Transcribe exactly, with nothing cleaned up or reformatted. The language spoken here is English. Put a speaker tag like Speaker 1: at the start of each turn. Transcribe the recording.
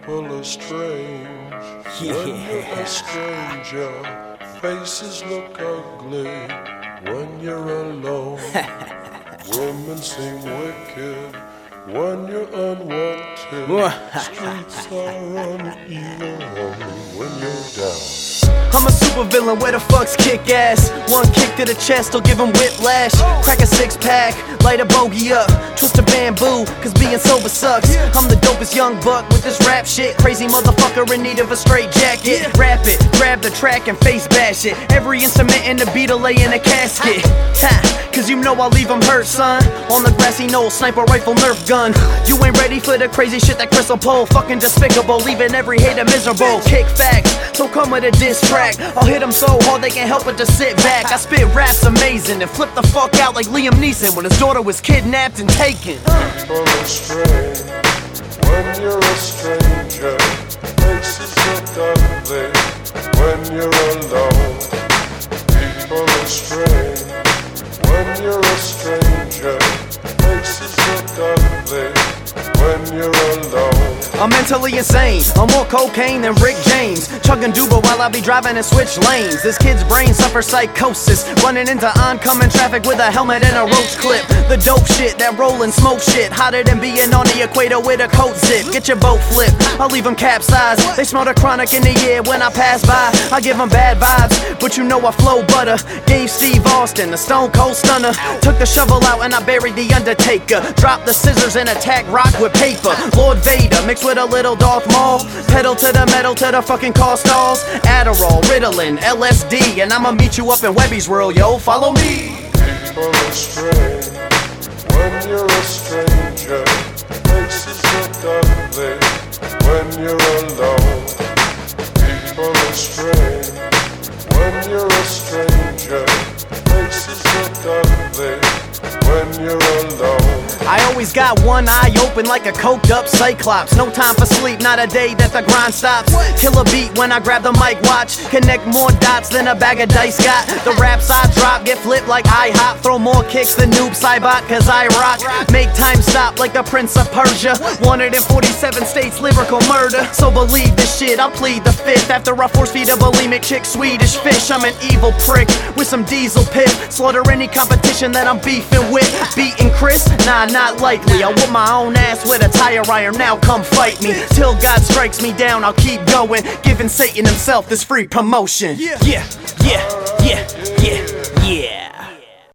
Speaker 1: People are strange.
Speaker 2: Yeah.
Speaker 1: When you're a stranger, faces look ugly. When you're alone, women seem wicked. When you're unwanted, streets are uneven when you're down.
Speaker 2: I'm a supervillain, where the fucks kick ass? One kick to the chest, will give him whiplash. Crack a six pack, light a bogey up. Twist a bamboo, cause being sober sucks. I'm the dopest young buck with this rap shit. Crazy motherfucker in need of a straight jacket. Rap it, grab the track and face bash it. Every instrument in the beat will lay in a casket. Ha, cause you know I'll leave him hurt, son. On the grassy knoll, sniper rifle, nerf gun. You ain't ready for the crazy shit that Crystal Pole. Fucking despicable, leaving every hater miserable. Kick facts, so come with a diss track. I'll hit them so hard they can't help but to sit back. I spit raps amazing and flip the fuck out like Liam Neeson when his daughter was kidnapped and taken.
Speaker 1: People are strange. When you're a stranger, faces look ugly. When you're alone, people are strange. When you're a stranger, faces look ugly. When you're alone,
Speaker 2: I'm mentally insane, I'm more cocaine than Rick James. Chugging Duba while I be driving and switch lanes. This kid's brain suffers psychosis, running into oncoming traffic with a helmet and a roach clip. The dope shit, that rollin' smoke shit, hotter than being on the equator with a coat zip. Get your boat flipped, I'll leave them capsized. They smell the chronic in the air when I pass by. I give them bad vibes, but you know I flow butter. Gave Steve Austin a stone cold stunner. Took the shovel out and I buried the Undertaker. Dropped the scissors and attacked rock with paper. Lord Vader mixed with a little Darth Maul. Pedal to the metal to the fucking car stalls. Adderall, Ritalin, L S D, and I'ma meet you up in Webby's World, yo, follow me.
Speaker 1: people are strange. When you're a stranger, faces look ugly. When you're alone, people are strange. When you're a stranger, faces look ugly. When you're alone,
Speaker 2: I always got one eye open like a coked up cyclops. No time for sleep, not a day that the grind stops. Kill a beat when I grab the mic, watch. Connect more dots than a bag of dice got. The raps I drop get flipped like IHOP. Throw more kicks than Noob Saibot cause I rock. Make time stop like the Prince of Persia. Wanted in forty-seven states, lyrical murder. So believe this shit, I'll plead the fifth. After I force feed a bulimic chick Swedish fish. I'm an evil prick with some diesel pip. Slaughter any competition that I'm beefing with. Beating Chris? Nah, not likely. I whoop my own ass with a tire iron, now come fight me. Till God strikes me down, I'll keep going. Giving Satan himself this free promotion. Yeah, yeah, yeah, yeah, yeah.